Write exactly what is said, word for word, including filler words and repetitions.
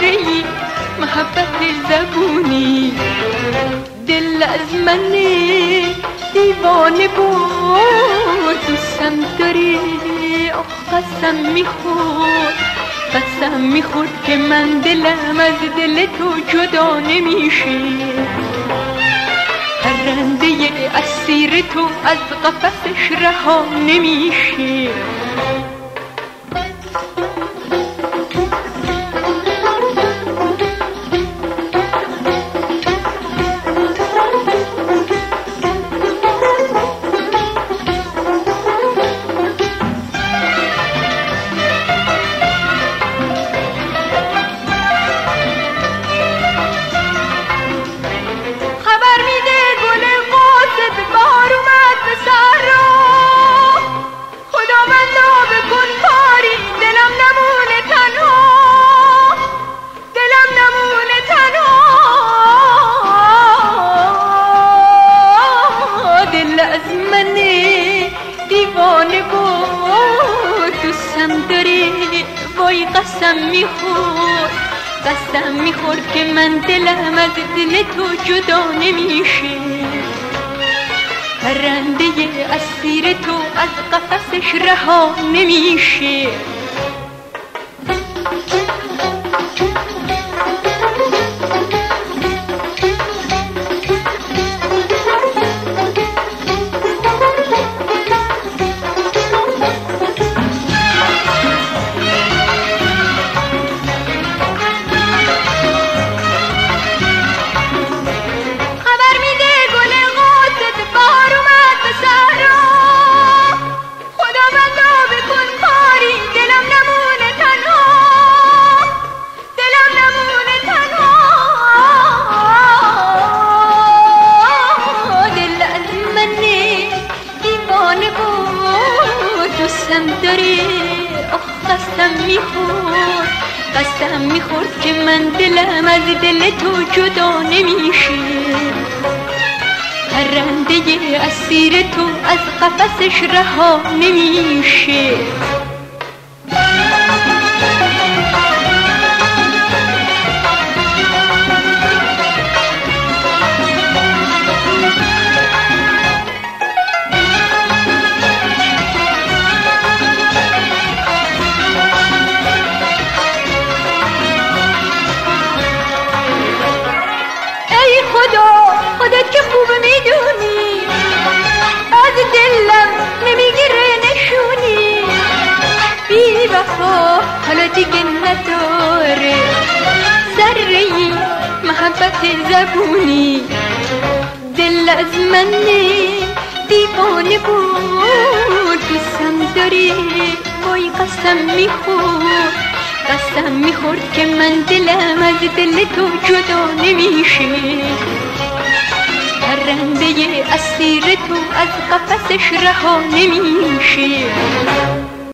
ای محبت زبونی، دل از من دیوانه بود دوستم داری. آخ قسم میخورد قسم میخورد که من دلم از دل تو جدا نمیشه. پرنده اسیر تو از قفسش رها نمیشه. وای قسم میخورد قسم میخورد که من دلم از دل تو جدا نمیشه. پرنده اسیر تو از قفسش رها نمیشه. قسم داری آخ قسم میخورد قسم میخورد که من دلم از دل تو جدا نمیشه. پرنده اسیر تو از قفسش رها نمیشه. خودت که خوب میدونی از دلم نمیگیره نشونی. بی وفا حالا دیگه نداره ذره محبت زبونی. دل از من دیوانه بود دوستم داری. وای قسم میخورد قسم میخورد که من دلم از دل تو جدا نمیشه. پرنده اسیر تو از قفسش رها نمیشه.